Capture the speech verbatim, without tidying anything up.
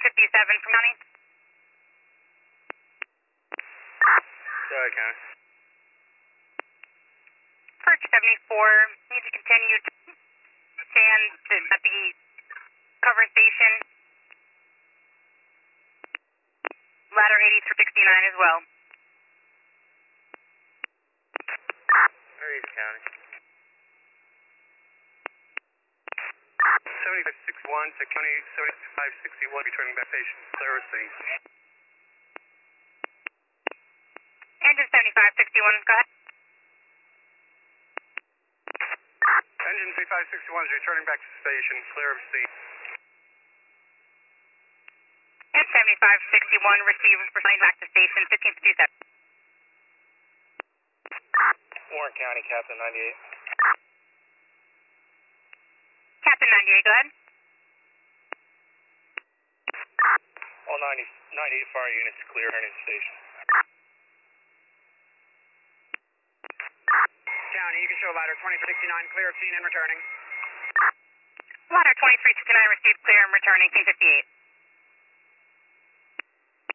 fifty-seven from County. Sorry, County. Perch seventy-four, need to continue to stand at the cover station. Ladder eighty-three sixty-nine as well. East County. seventy-five sixty-one to County seventy-five sixty-one, returning back station, clear of city. Engine seventy-five sixty-one, go ahead. Engine seventy-five sixty-one is returning back to station, clear of sea. And seventy-five sixty-one, received for flying back to station, fifteen fifty-seven. Warren County, Captain ninety-eight. Captain ninety-eight, go ahead. All ninety, ninety-eight fire units clear, turning station. County, you can show ladder twenty-three sixty-nine, clear of scene and returning. Ladder twenty-three sixty-nine, received, clear and returning, fifteen fifty-eight.